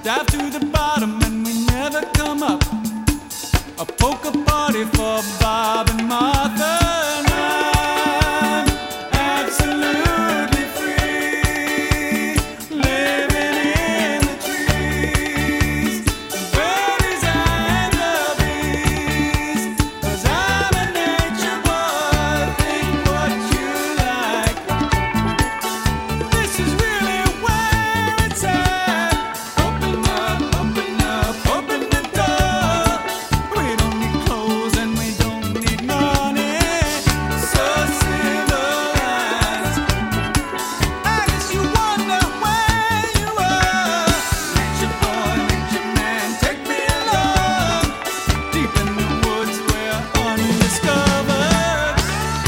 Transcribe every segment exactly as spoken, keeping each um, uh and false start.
dive to the bottom and we never come up. A poker party for Bob and Martha. And I'm absolutely free, living in the trees, the birdies and the bees. 'Cause I'm a nature boy, think what you like. This is really where it's at. Open up, open up, open the door. We don't need clothes and we don't need money. So civilized. I guess you wonder where you are. Nature boy, nature man, take me along. Deep in the woods where undiscovered.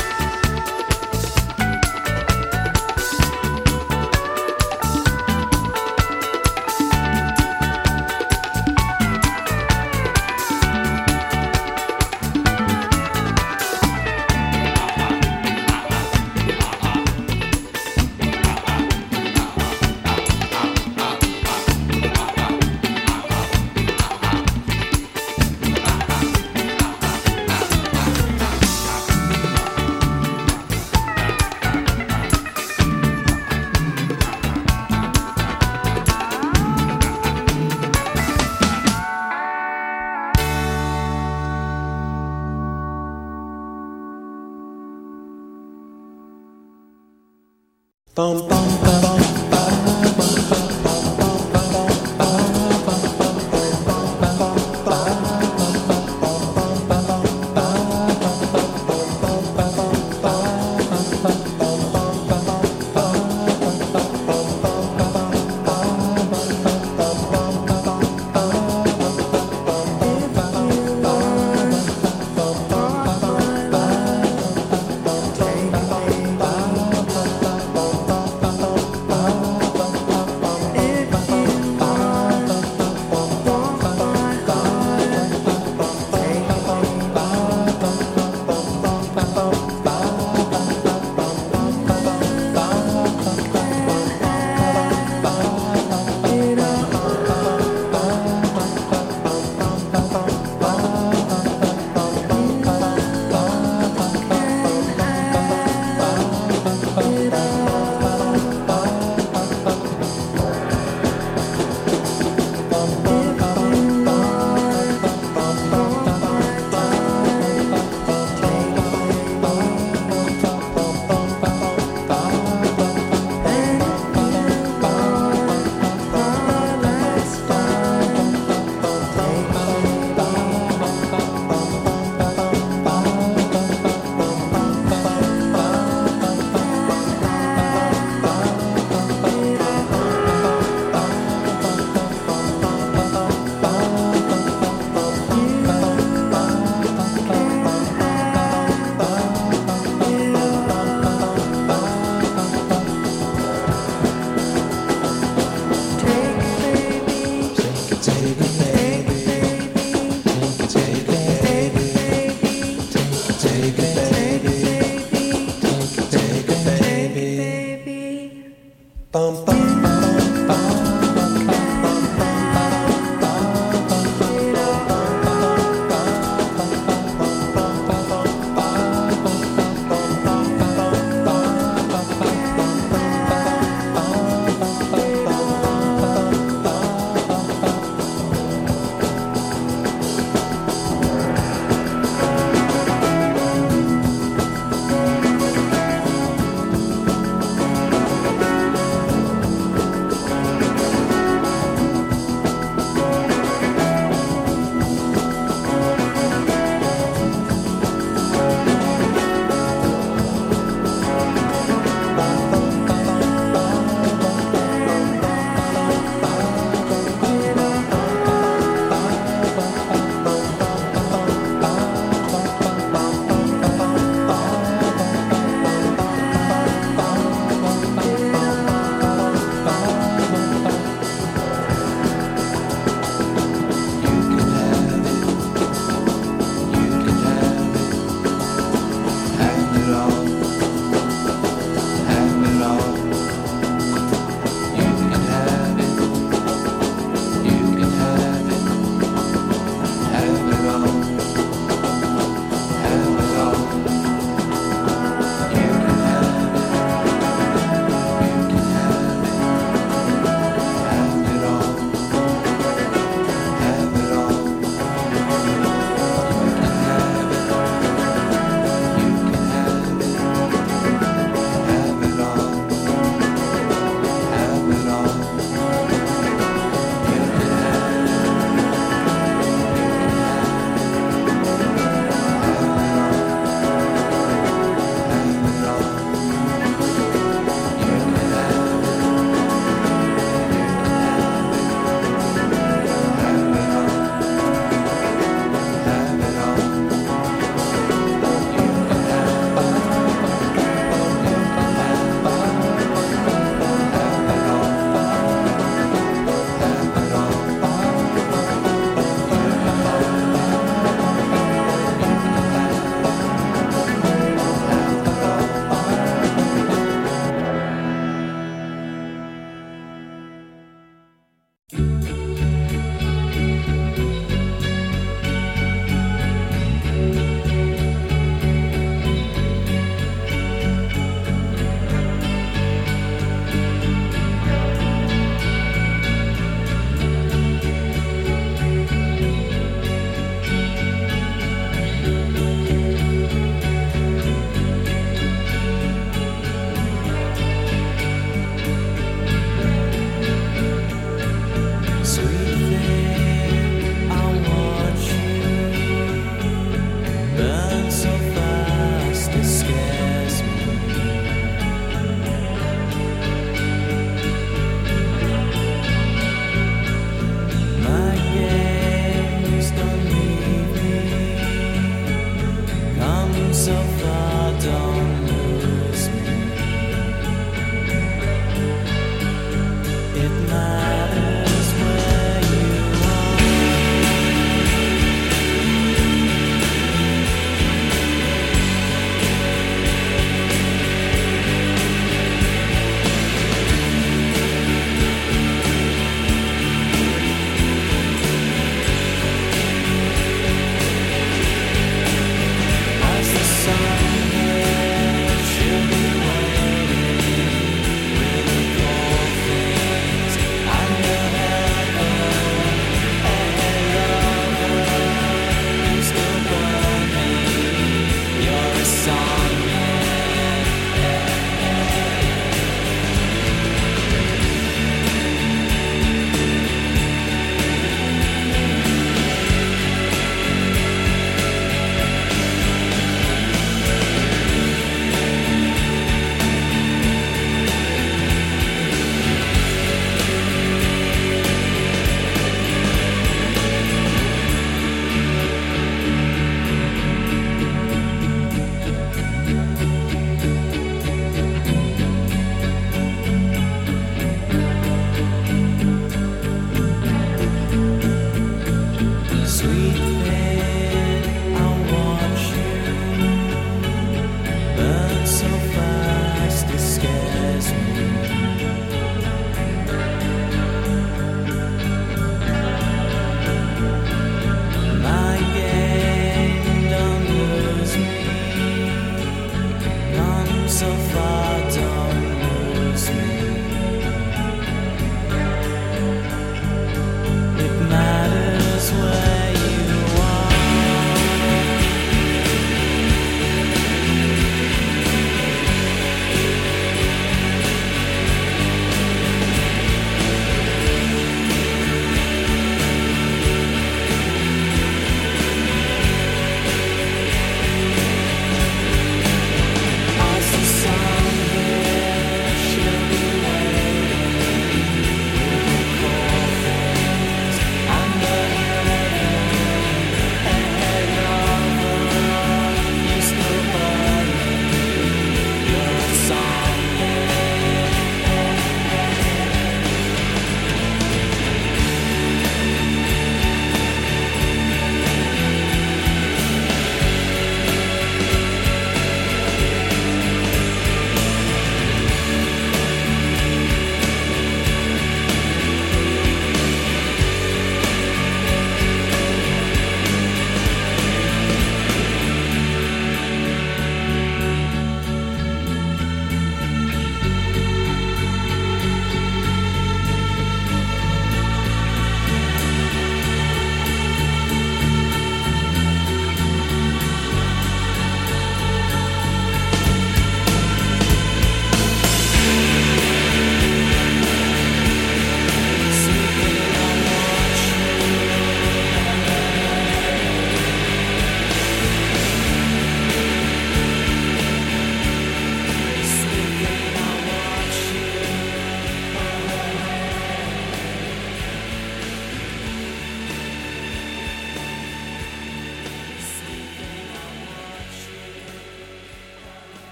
Bum bum bum bum. Bum bum.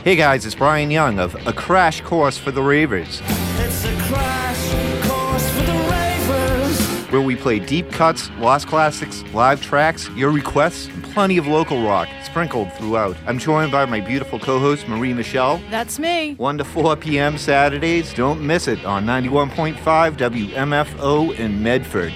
Hey guys, it's Brian Young of A Crash Course for the Ravers. It's a crash course for the ravers. Where we play deep cuts, lost classics, live tracks, your requests, and plenty of local rock sprinkled throughout. I'm joined by my beautiful co-host, Marie Michelle. That's me. one to four p.m. Saturdays. Don't miss it on ninety-one point five W M F O in Medford.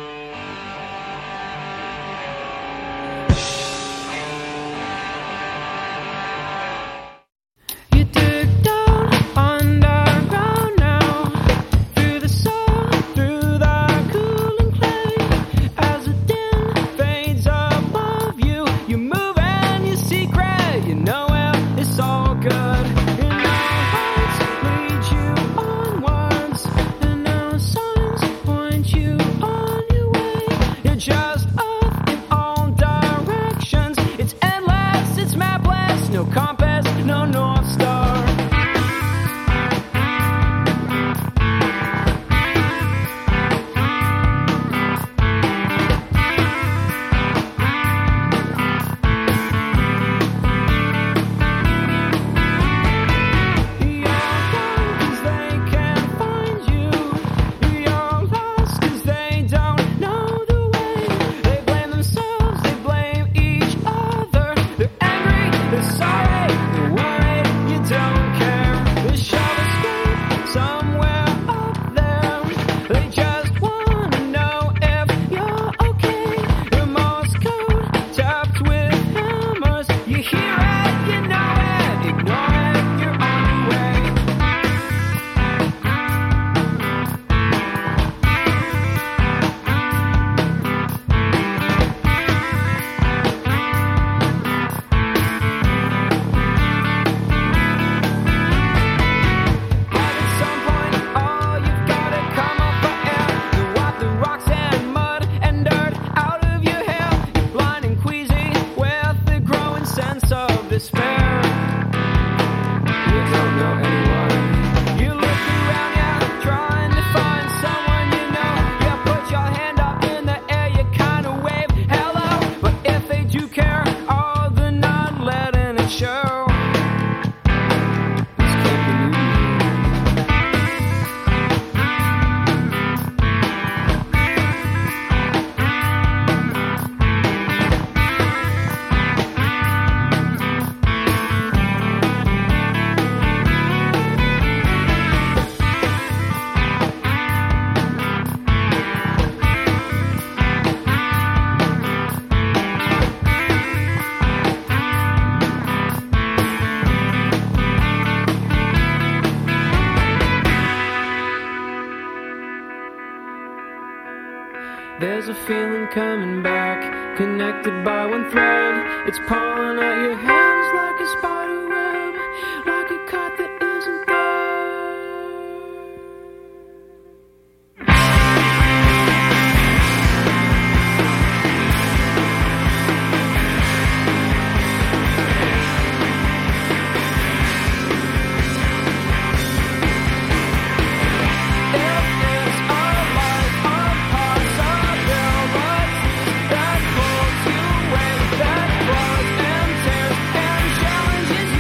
There's a feeling coming back, connected by one thread. It's pulling at your hands like a spider web, like a kite that isn't there. That pulls you away, that draws and tears and challenges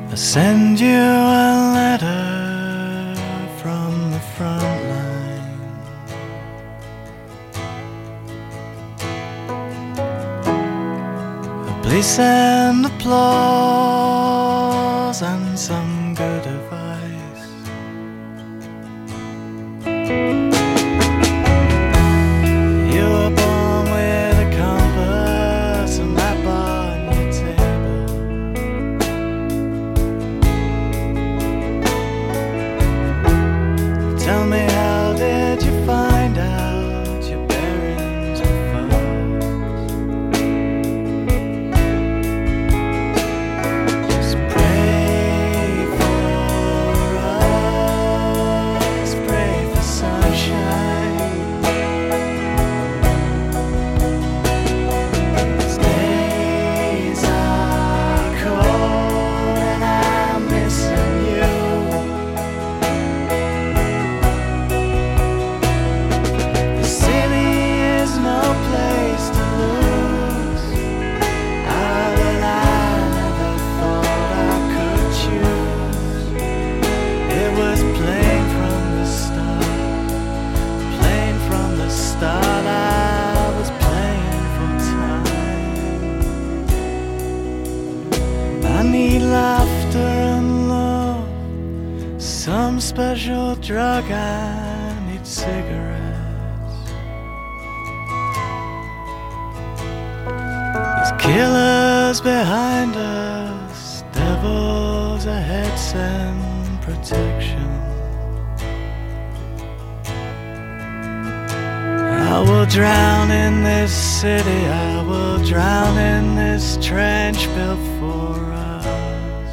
I send you a letter from the front line. Please send applause and some good advice. You were born with a compass and map on your table. Tell me, how did you find out your bearings were false? Just pray for us, pray for sunshine. These days are cold and I'm missing you. The city is no place to lose. Island I never thought I could choose. It was plain from the start, plain from the start. I was playing for time. I need laughter and love, some special drug. I need cigarettes. There's killers behind us, devils ahead, send protection. I will drown in this city, I will drown in this trench built for us.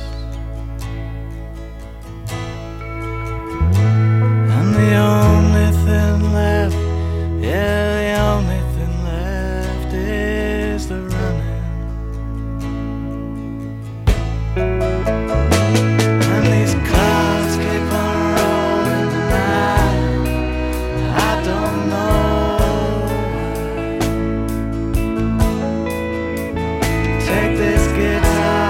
And the only thing left, yeah, the only thing left is the running. And these clouds keep on rolling tonight. I don't know why. Take this guitar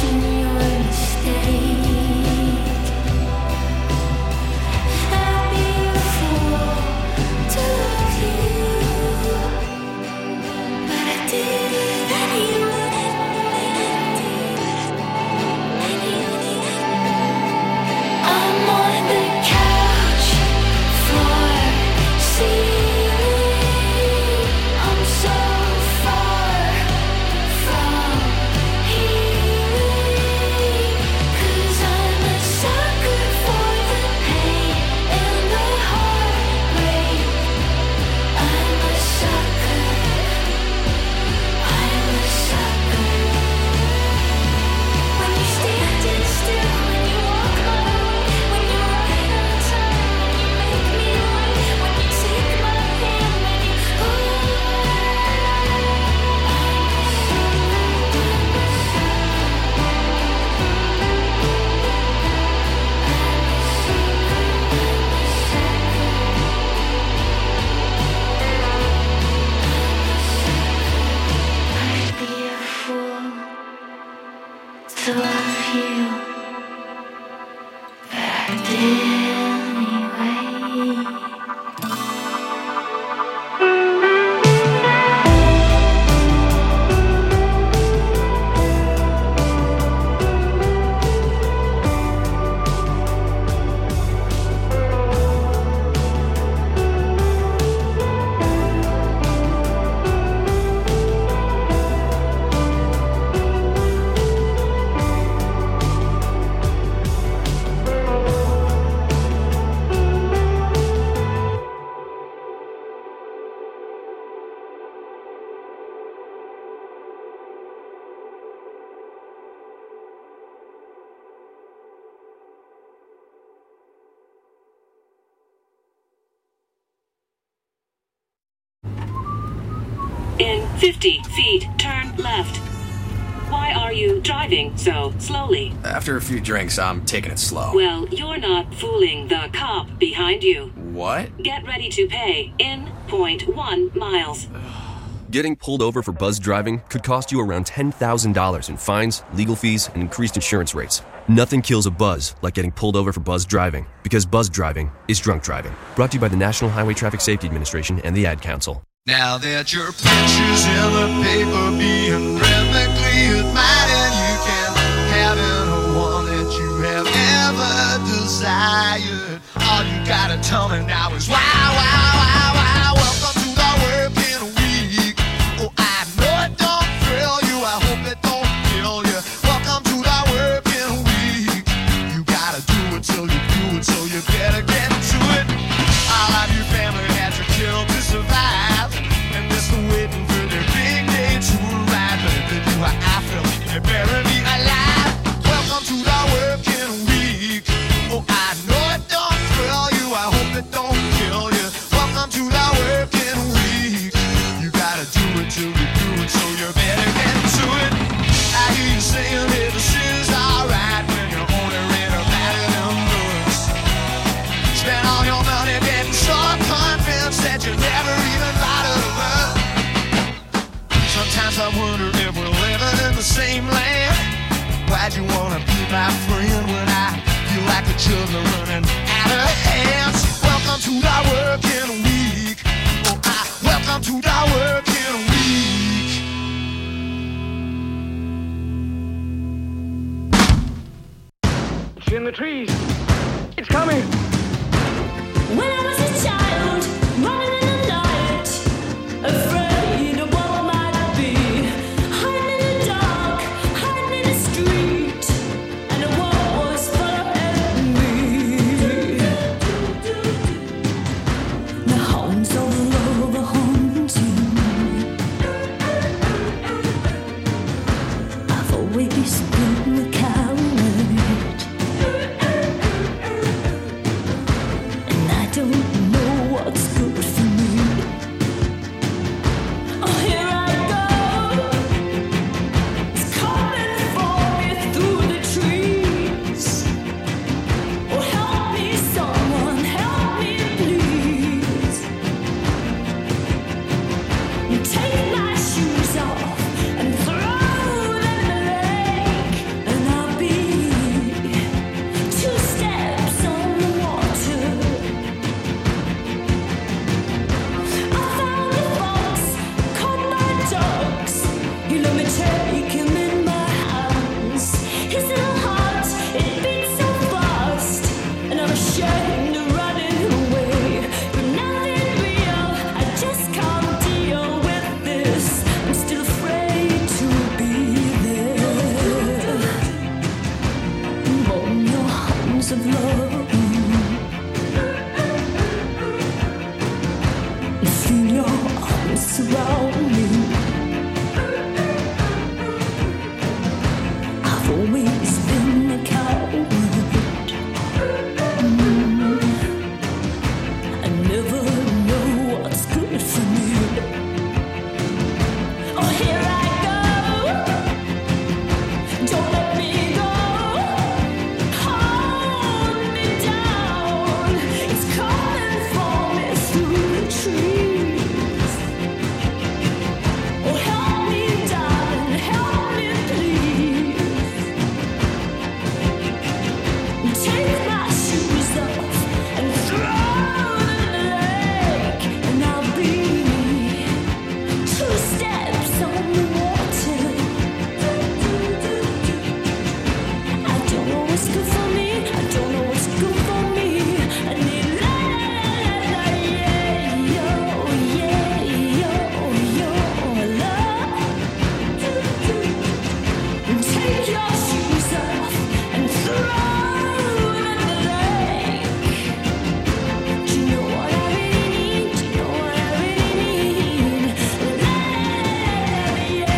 In fifty feet, turn left. Why are you driving so slowly? After a few drinks, I'm taking it slow. Well, you're not fooling the cop behind you. What? Get ready to pay in zero point one miles. Getting pulled over for buzz driving could cost you around ten thousand dollars in fines, legal fees, and increased insurance rates. Nothing kills a buzz like getting pulled over for buzz driving, because buzz driving is drunk driving. Brought to you by the National Highway Traffic Safety Administration and the Ad Council. Now that your picture's in the paper being rhythmically admired, you can have any one that you have ever desired. All you gotta tell me now is wow, wow, wow, wow. Welcome to the working week. Oh, I know it don't thrill you, I hope it don't kill you. Welcome to the working week. You gotta do it till you do it, so you better get to it. All of your family had to kill to survive. Waiting for their big day to arrive, but if they do how I feel, they bury me alive. Welcome to the working week. Oh, I know it don't thrill you, I hope it don't kill you. Welcome to the working week. You gotta do it till you do it, so you better get to it. I hear you saying hey, this is alright when you're only read about it in books. Spend all your money getting so convinced that you never even bothered to learn. Sometimes I wonder if we're living in the same land. Why'd you wanna be my friend when I feel like the children running out of hands? Welcome to the working week. Oh, I welcome to the working week. It's in the trees. It's coming. When I was a child, running in the night, afraid. Don't always been a coward. Mm. I never know what's good for me. Oh, here I go. Don't let me go. Hold me down. It's coming for me through the trees. Oh, help me, darling, help me, please. Take my shoes off and throw them in the lake, and I'll be two steps on the water. I don't know what's good for me. I don't know what's good for me. I need la la la yeah yo yeah yo yo love. Take your shoes off and throw them in the lake. Do you know what I really need? Do you know what I really need? La la yeah.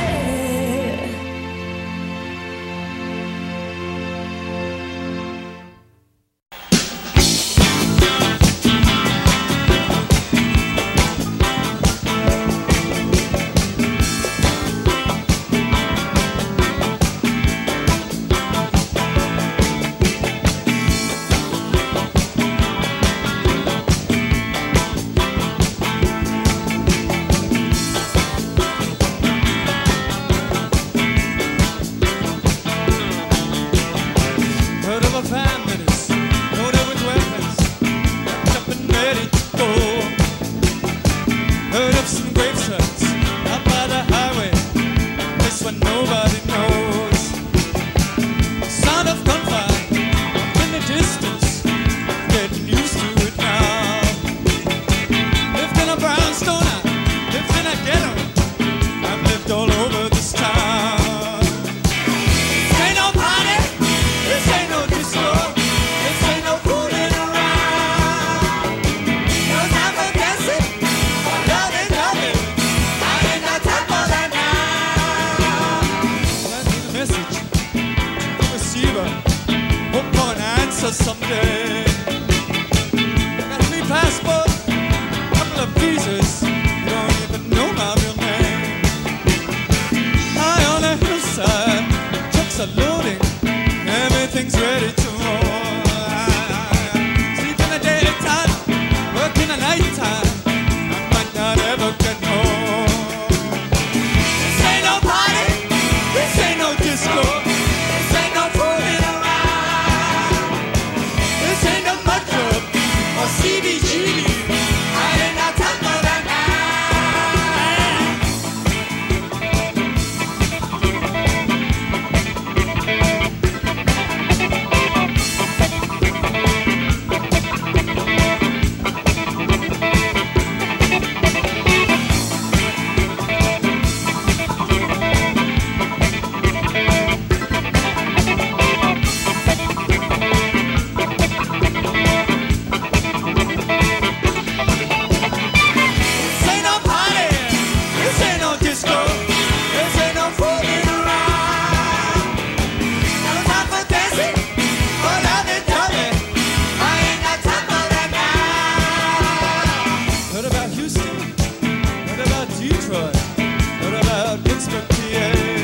Heard of a van that is loaded with weapons, packed up and ready to go. Heard of some grave sites out by the highway, a place where nobody knows. Sound of gunfire in the distance, getting used to it now. Lived in a brownstone, I lived in a ghetto, I've lived all over this town. This ain't no party, this ain't no disco, this ain't no fooling around. No time for dancing or loving, loving. I ain't got time for that now. Sending a message to the receiver, hope for an answer someday. Got three passports, couple of visas, you don't even know my real name. High on the hillside, trucks are loading, everything's ready to roll. Sleep in the daytime, work in the nighttime, I might not ever get home. This ain't no party, this ain't no disco, this ain't no fooling around. This ain't no mud club or C B G. I ain't got time for that now. This ain't no party, this ain't no disco, this ain't no fooling around. No time for dancing or loving, loving. I ain't got time for that now. Heard about Houston, heard about Detroit, heard about Pittsburgh, P A.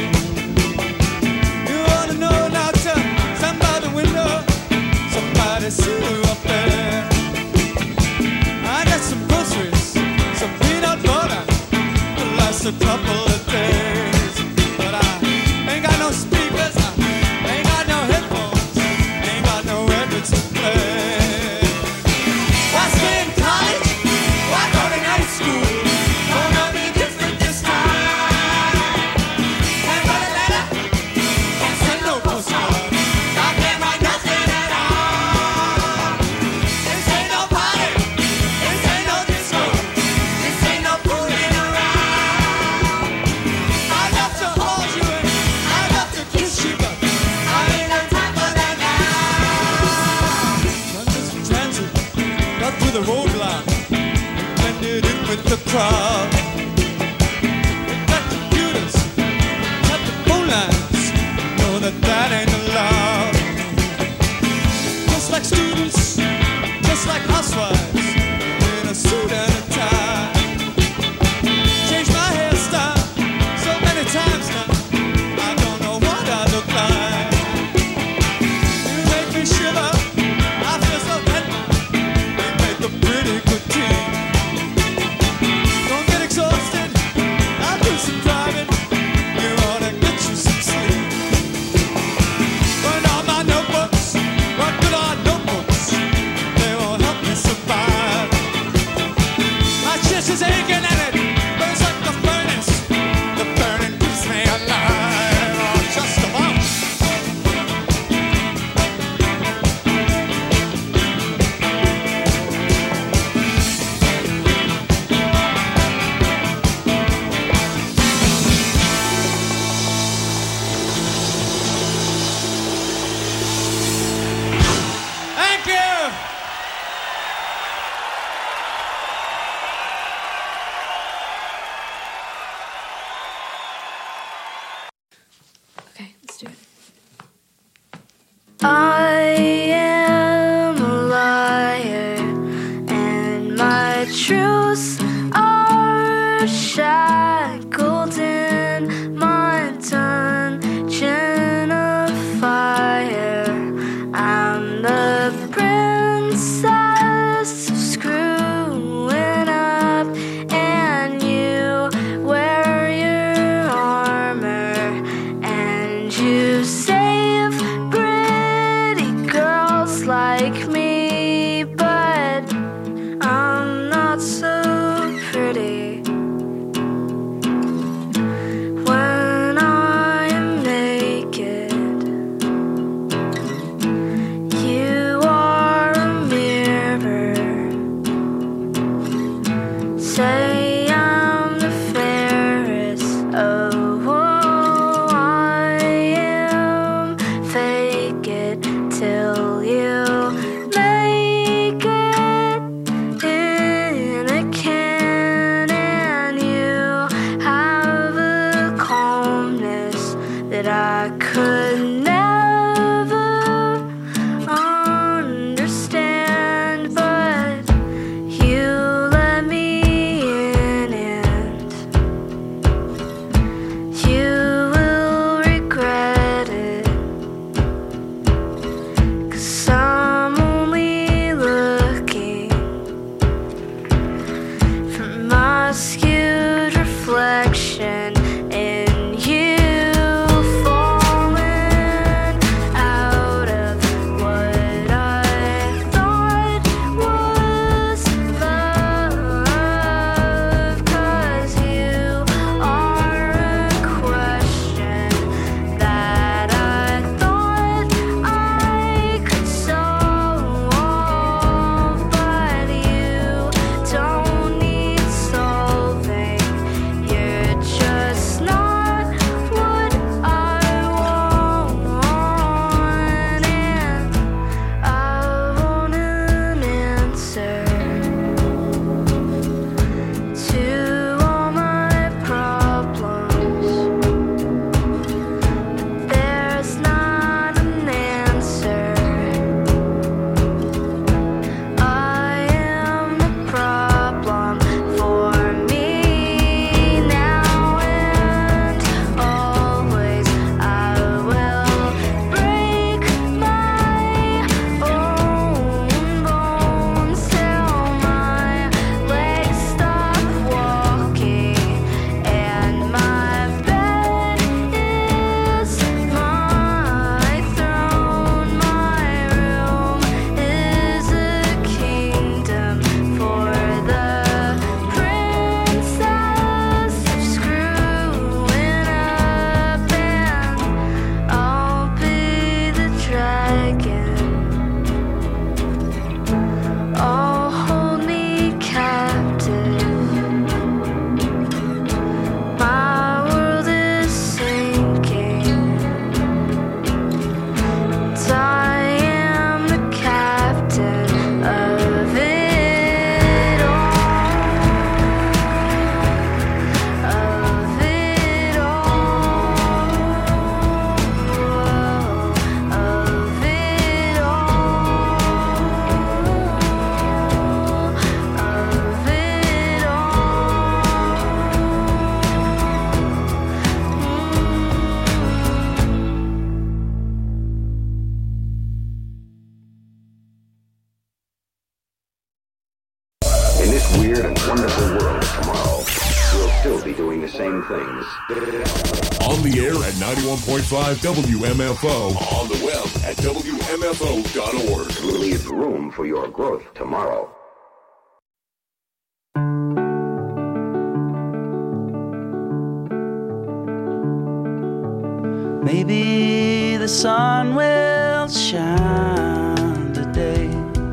You wanna know now, tell somebody the window, somebody see you up there. I got some groceries, some peanut butter, to last a couple of days. But I ain't got no speakers, I ain't got no headphones, ain't got no records to play. Why stay in college? Why go to night school? Gonna be different this time. Can't write a letter, can't send no postcard, I can't write nothing at all. This ain't no party, this ain't no disco, this ain't no fooling around. I love to hold you and I love to kiss you, but I ain't got time for that now. London's in transit, got through the roadblock, blended in with the crowd. They got computers, got the phone lines, know that that ain't truths are shackled in my dungeon of fire. I'm the princess of screwing up, and you wear your armor, and you save pretty girls like me, but I'm not so pretty. When I am naked, you are a mirror. Say I'm the fairest. Oh, I am. Fake it till you make it in a can, and you have a calmness that I could never understand, but you let me in, and you will regret it, 'cause I'm only looking for my skewed reflection in you, falling out of what I thought was love, 'cause you are a question that I thought I could solve, but you don't need solving. You're just not what I want, and I want an answer to all my problems. There's not an answer. I am the problem for me now and always. I will break my own bones till my legs stop walking, and my bed is my throne. My room is a kingdom for the princess of screwing up, and I'll be the dragon. Oh, hold me captive. My world is sinking, and I am the captain of it all, of it all, of it In this weird and wonderful world of tomorrow, we'll still be doing the same things. On the air at ninety-one point five W M F O. On the web at W M F O dot org. We'll leave room for your growth tomorrow. Maybe the sun will shine today.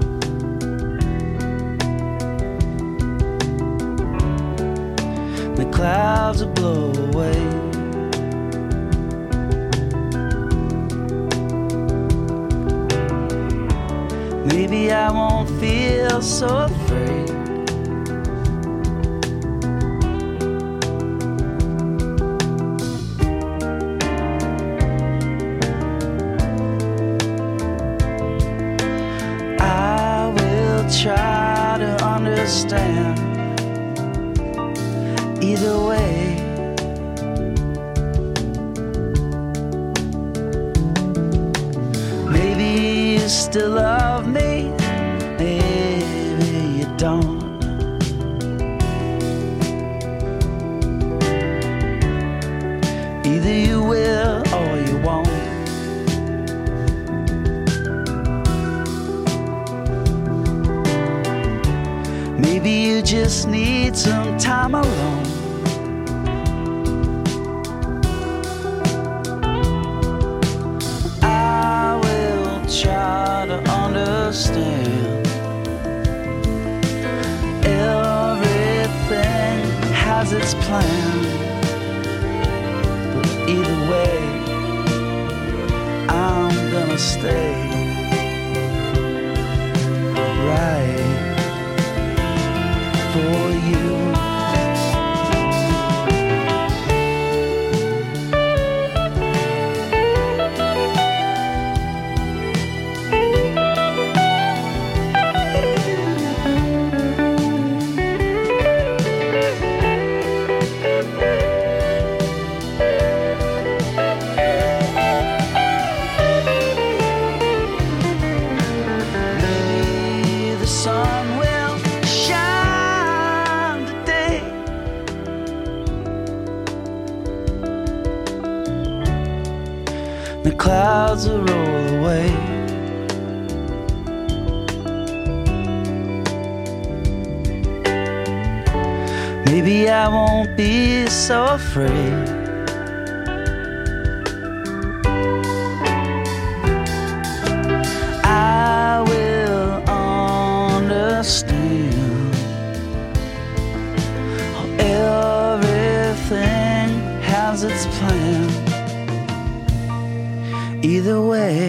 The clouds will blow away. Maybe I won't feel so afraid. try to understand understand. Either way, maybe you still love me, maybe you don't. Either you will or you won't. Maybe you just need some time alone. I will try to understand. Everything has its plan. But either way, I'm gonna stay right for you. Maybe the sun will shine today. The clouds will roll away. Maybe I won't be so afraid. I will understand how everything has its plan. Either way,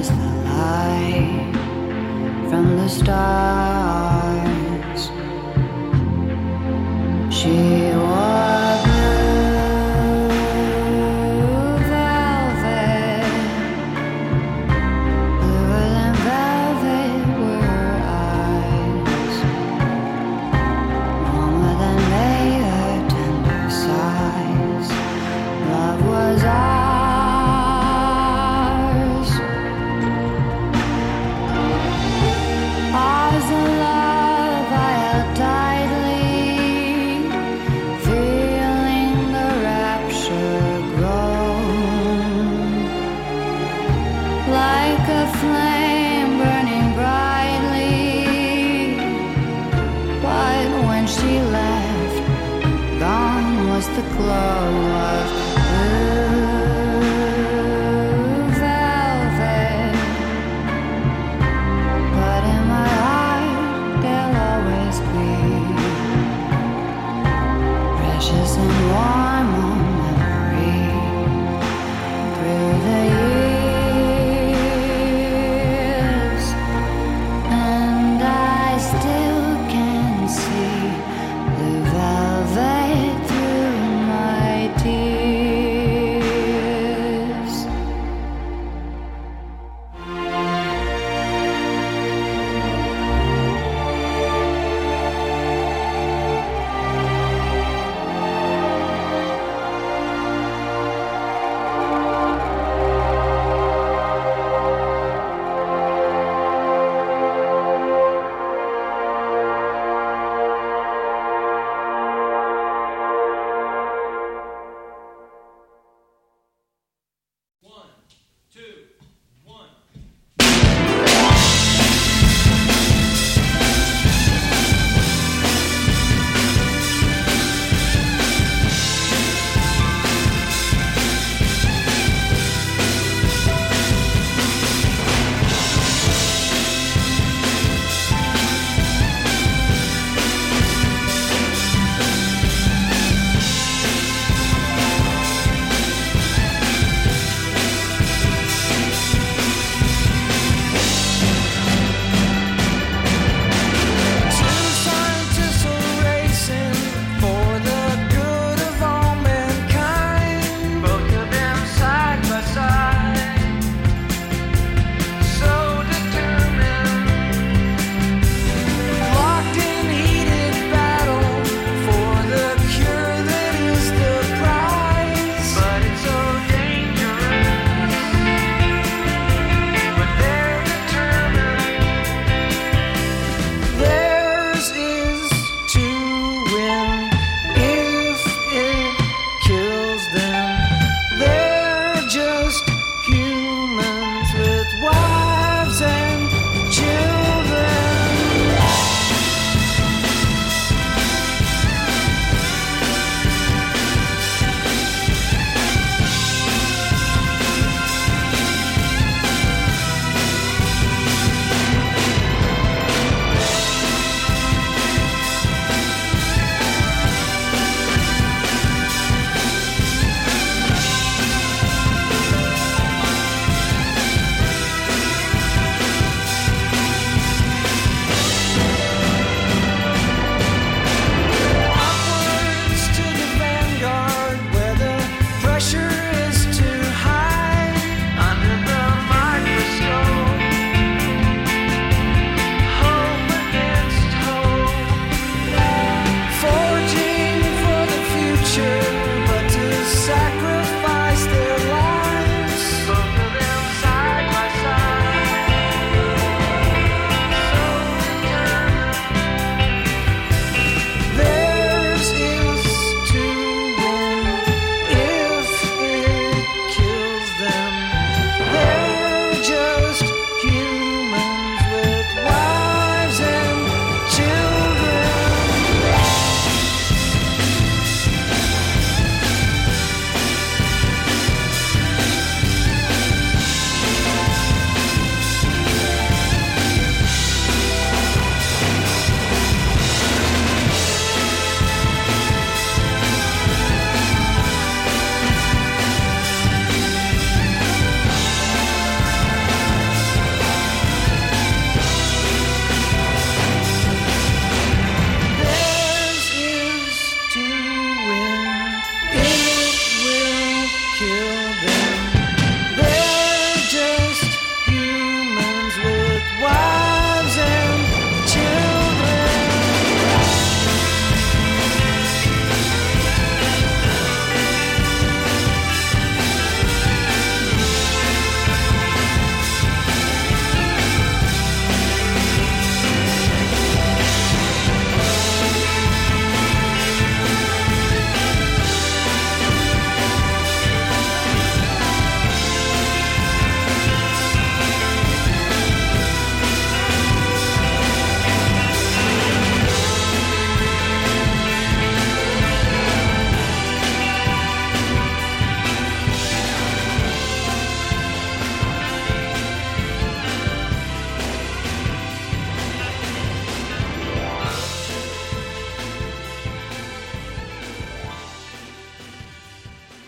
was the light from the stars. She wore blue velvet, bluer than velvet were her eyes, warmer than May, her tender sighs. Love was ours, ours the love I held tightly, feeling the rapture grow, like a flame burning brightly. But when she left, gone was the glow of